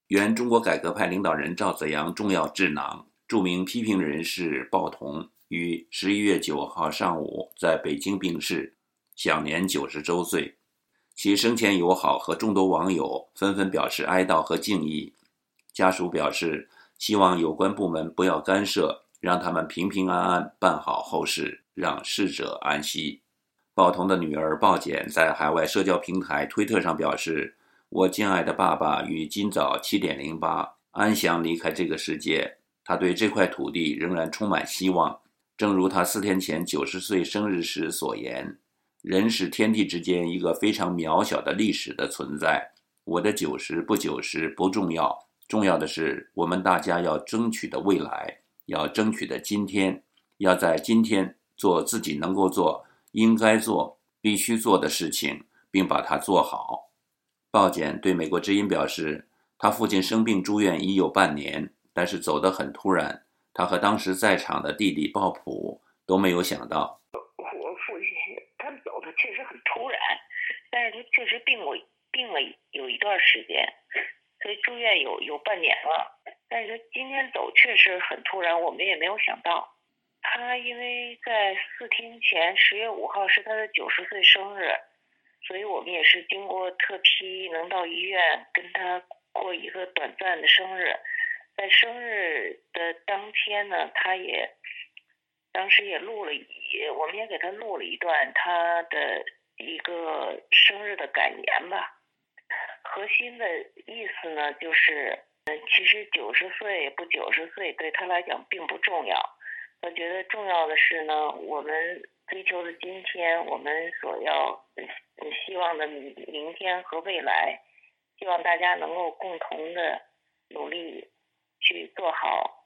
原中国改革派领导人赵紫阳重要智囊、著名批评人士鲍同于11月9号上午在北京病逝，享年90周岁。其生前友好和众多网友纷纷表示哀悼和敬意。家属表示，希望有关部门不要干涉，让他们平平安安办好后事，让逝者安息。鲍同的女儿鲍简在海外社交平台推特上表示，我敬爱的爸爸于今早7:08安详离开这个世界，他对这块土地仍然充满希望，正如他4天前90岁生日时所言，人是天地之间一个非常渺小的历史的存在，我的90不90不重要，重要的是我们大家要争取的未来，要争取的今天，要在今天做自己能够做、应该做、必须做的事情，并把它做好。鲍简对美国之音表示，他父亲生病住院已有半年，但是走得很突然，他和当时在场的弟弟鲍普都没有想到。 我父亲他走的确实很突然，但是他确实病了有一段时间，所以住院有半年了。但是他今天走确实很突然，我们也没有想到。他因为在4天前10月5号是他的90岁生日，所以我们也是经过特批能到医院跟他过一个短暂的生日。在生日的当天呢，当时也我们也给他录了一段他的一个生日的感言吧。核心的意思呢，就是其实90岁不90岁对他来讲并不重要。他觉得重要的是呢，我们追求的今天，我们所要希望的明天和未来，希望大家能够共同的努力去做好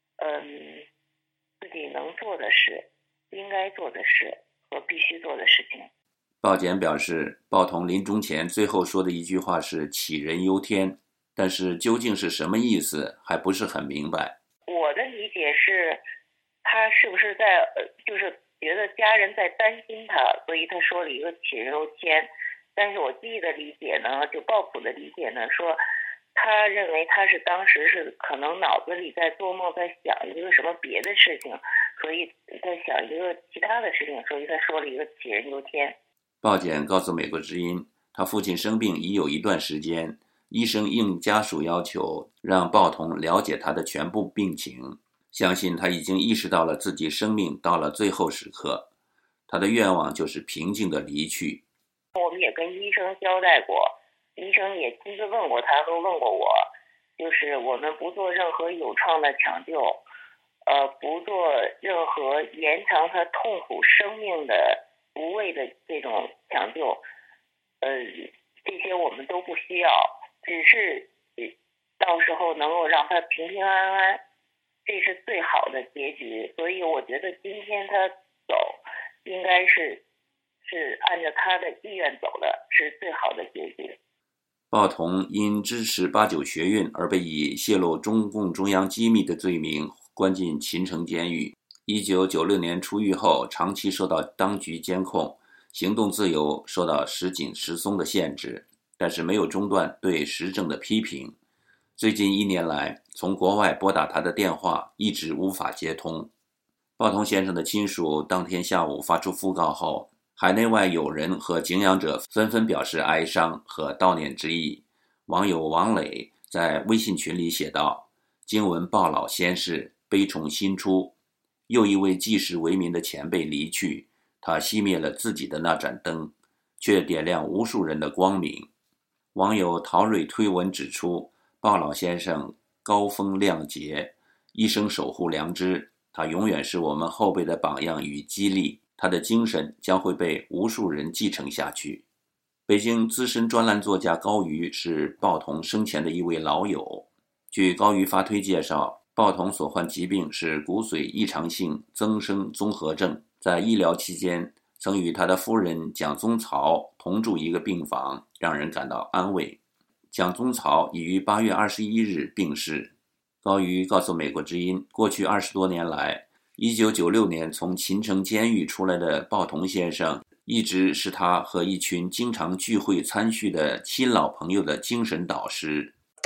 自己能做的事、应该做的事和必须做的事情。 鲍简表示，鲍同临终前最后说的一句话是杞人忧天，但是究竟是什么意思还不是很明白。 我的理解是，他是不是就是觉得家人在担心他，所以他说了一个杞人忧天。但是我自己的理解呢，就鲍普的理解呢，说他认为他是当时是可能脑子里在做梦，在想一个什么别的事情，所以在想一个其他的事情，所以他说了一个杞人忧天。 鲍简告诉美国之音，他父亲生病已有一段时间，医生应家属要求让鲍同了解他的全部病情，相信他已经意识到了自己生命到了最后时刻，他的愿望就是平静的离去。 我们也跟医生交代过，医生也亲自问过他，都问过我，就是我们不做任何有创的抢救，不做任何延长他痛苦生命的无谓的这种抢救，这些我们都不需要，只是到时候能够让他平平安安，这是最好的结局。所以我觉得今天他走应该是按照他的意愿走的，是最好的结局。 鲍同因支持89学运而被以泄露中共中央机密的罪名关进秦城监狱。1996年出狱后，长期受到当局监控，行动自由受到时紧时松的限制，但是没有中断对时政的批评。最近1年来，从国外拨打他的电话一直无法接通。鲍同先生的亲属当天下午发出讣告后，海内外友人和敬仰者纷纷表示哀伤和悼念之意。网友王磊在微信群里写道：今闻鲍老先逝，悲从心出，又一位济世为民的前辈离去，他熄灭了自己的那盏灯，却点亮无数人的光明。网友陶蕊推文指出，鲍老先生高风亮节，一生守护良知，他永远是我们后辈的榜样与激励，他的精神将会被无数人继承下去。北京资深专栏作家高瑜是鲍同生前的一位老友。据高瑜发推介绍，鲍同所患疾病是骨髓异常性增生综合症，在医疗期间曾与他的夫人蒋宗曹同住一个病房，让人感到安慰。蒋宗曹已于8月21日病逝。高瑜告诉美国之音，过去20多年来，1996年从秦城监狱出来的鲍同先生一直是他和一群经常聚会参叙的亲老朋友的精神导师。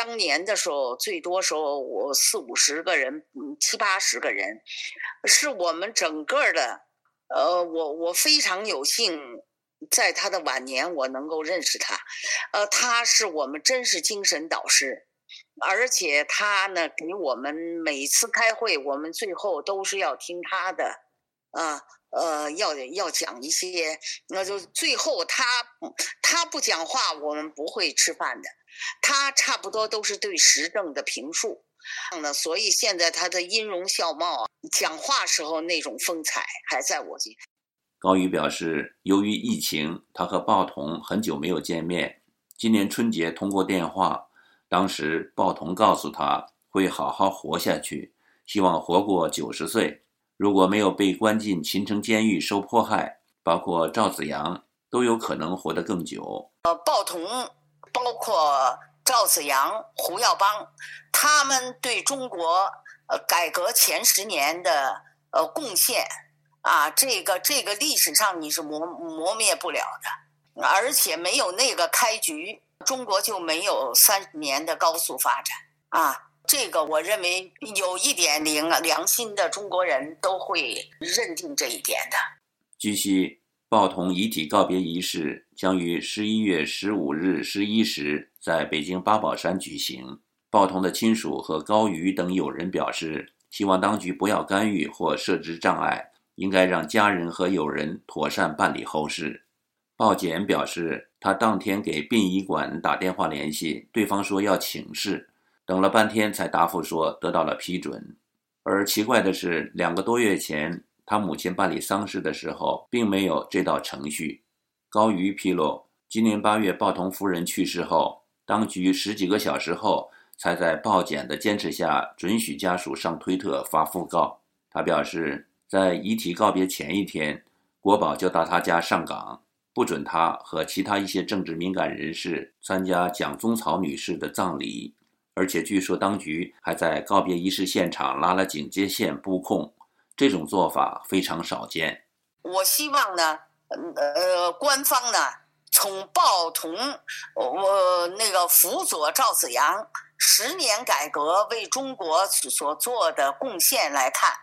当年的时候最多时候我40-50个人，70-80个人，是我们整个的我非常有幸在他的晚年我能够认识他，他是我们真是精神导师，而且他呢给我们每次开会，我们最后都是要听他的，要讲一些，那就最后他不讲话，我们不会吃饭的，他差不多都是对时政的评述。所以现在他的音容笑貌，讲话时候那种风采还在我心。 高瑜表示，由于疫情，他和鲍同很久没有见面，今年春节通过电话，当时鲍同告诉他会好好活下去，希望活过90岁。如果没有被关进秦城监狱受迫害，包括赵紫阳都有可能活得更久。 鲍同包括赵紫阳、胡耀邦，他们对中国改革前10年的贡献这个历史上你是磨灭不了的，而且没有那个开局，中国就没有30年的高速发展这个我认为有一点良心的中国人都会认定这一点的。 据悉，鲍同遗体告别仪式将于11月15日11时在北京八宝山举行。鲍同的亲属和高瑜等友人表示，希望当局不要干预或设置障碍，应该让家人和友人妥善办理后事。鲍检表示，他当天给殡仪馆打电话联系，对方说要请示，等了半天才答复说得到了批准。而奇怪的是，2个多月前他母亲办理丧事的时候并没有这道程序。高瑜披露，今年8月鲍同夫人去世后，当局10几个小时后才在鲍检的坚持下准许家属上推特发讣告。他表示，在遗体告别前一天，国保就到他家上岗，不准他和其他一些政治敏感人士参加蒋宗草女士的葬礼，而且据说当局还在告别仪式现场拉了警戒线布控，这种做法非常少见。 我希望呢，官方呢从鲍同那个辅佐赵紫阳10年改革为中国所做的贡献来看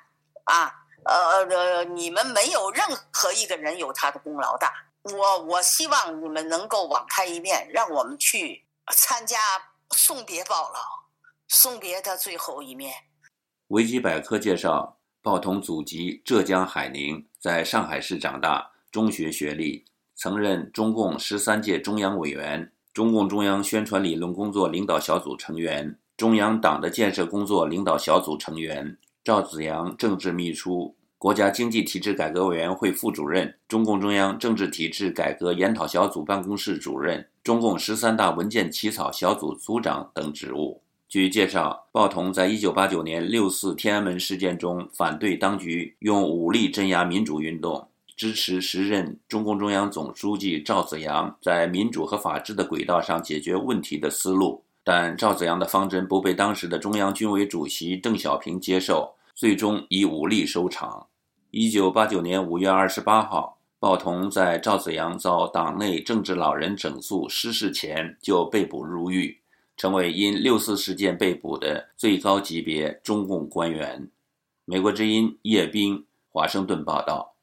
你们没有任何一个人有他的功劳大。我希望你们能够网开一面，让我们去参加送别鲍老，送别他最后一面。 维基百科介绍，鲍同祖籍浙江海宁，在上海市长大，中学学历，曾任中共13届中央委员、中共中央宣传理论工作领导小组成员、中央党的建设工作领导小组成员，赵紫阳政治秘书，国家经济体制改革委员会副主任，中共中央政治体制改革研讨小组办公室主任，中共13大文件起草小组组长等职务。据介绍，鲍同在1989年6·4天安门事件中反对当局用武力镇压民主运动，支持时任中共中央总书记赵紫阳在民主和法治的轨道上解决问题的思路，但赵紫阳的方针不被当时的中央军委主席邓小平接受，最终以武力收场。1989年5月28号，鲍同在赵紫阳遭党内政治老人整肃失势前就被捕入狱，成为因6·4事件被捕的最高级别中共官员。美国之音叶冰华盛顿报道。